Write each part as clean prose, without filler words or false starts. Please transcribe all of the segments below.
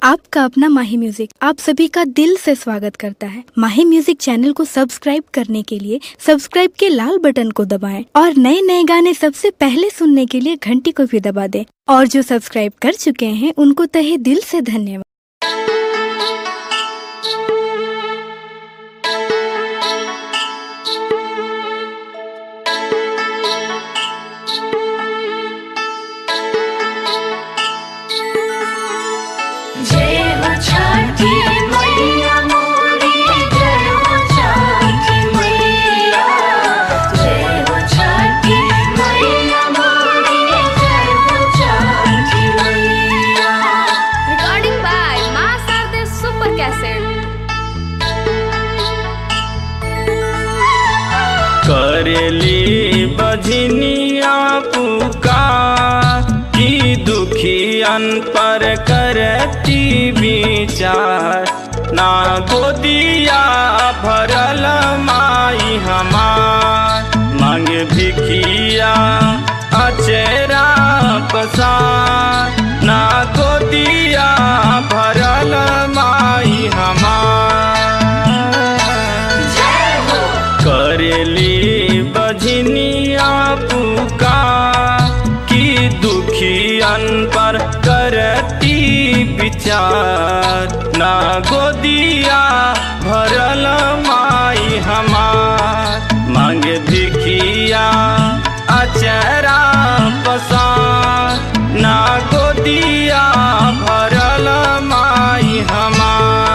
आपका अपना माही म्यूजिक आप सभी का दिल से स्वागत करता है। माही म्यूजिक चैनल को सब्सक्राइब करने के लिए सब्सक्राइब के लाल बटन को दबाएं और नए नए गाने सबसे पहले सुनने के लिए घंटी को भी दबा दें। और जो सब्सक्राइब कर चुके हैं उनको तहे दिल से धन्यवाद। करेली बजनिया पुकार की दुखियन पर करती विचार। ना गोदिया भरल माई हमार, मांग भिखिया अचेरा पसार। ना गोदिया भरल माई हमार, करेली बजनिया पुकार की दुखियन पर करती विचार। ना गोदिया भरल माई हमार, मांग भिखिया अचरा पसार। ना गोदिया भरल माई हमार।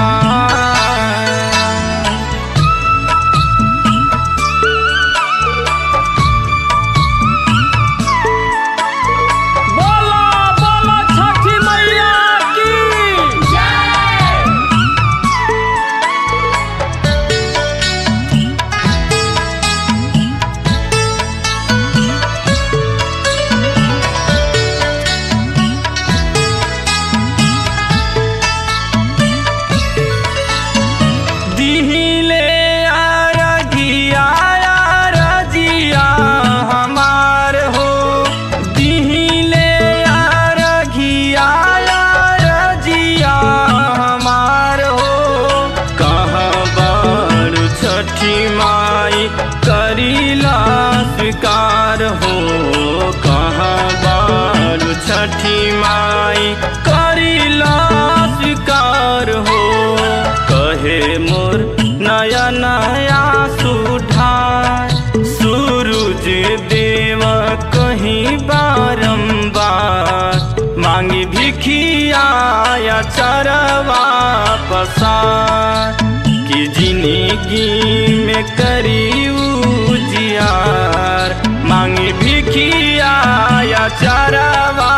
करीला स्वीकार हो, कहाँ बालू छठी माई करीला स्वीकार हो। कहे मोर नया नया सुधार, सूरज देव कहीं बारंबार। मांगी भिखिया या चरवा पसार, कि जिंदगी में करी उजियार। मांगी भिखिया या चरवा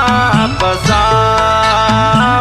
पसार।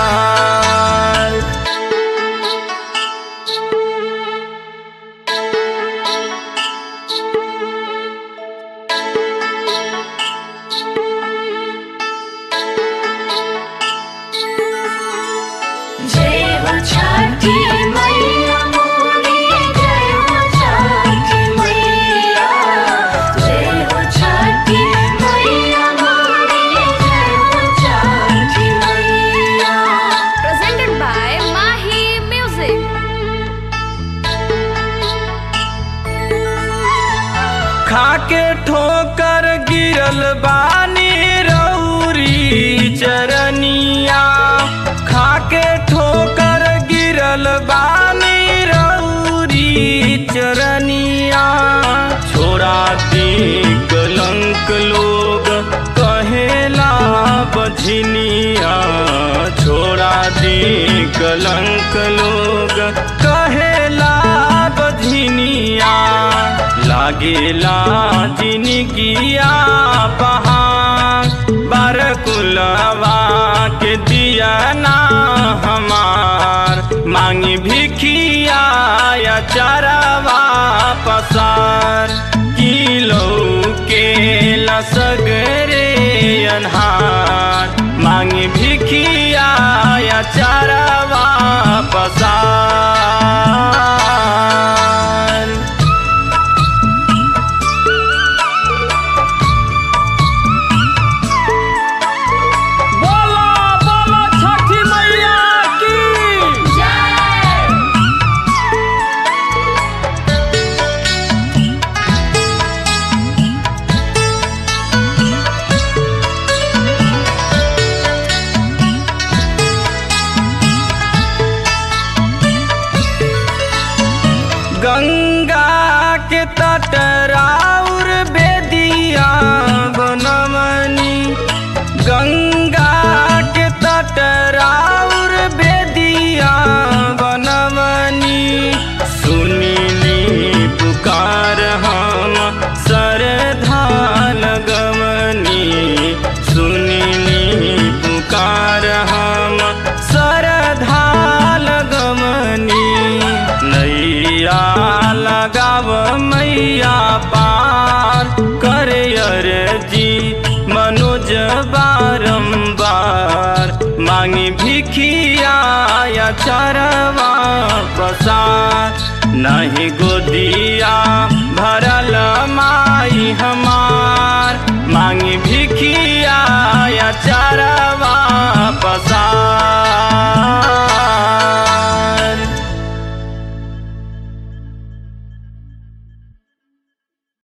खाके ठोकर गिरल बानी रौरी चरनिया। खाके ठोकर गिरल बानी रौरी चरनिया। छोड़ा दी कलंक लोग कहेला बजनिया। छोड़ा दी कलंक लोग कहेला बजनिया। लागेला जिनगिया पहाड़, बरकुलवा के दिया ना हमार। मांगी भिखिया या चरवा पसार, किलो के लसगरे अन्हार। मांगी भिखिया या चरवा पसार। बोला बोला छठी मैया। के तटराउर बेदिया बनमनी, गंगा के तटराउर बेदिया बनमनी। सुनीली पुकार हम सरधा लगमनी, सुनीली पुकार हम सरधा लगमनी। नैया लगाव मैया पार करे अर्जी मनोज बारंबार। मांगी भिखिया या चरवा पसार, नहीं गोदिया भरल माई हमार। मांगी भिखिया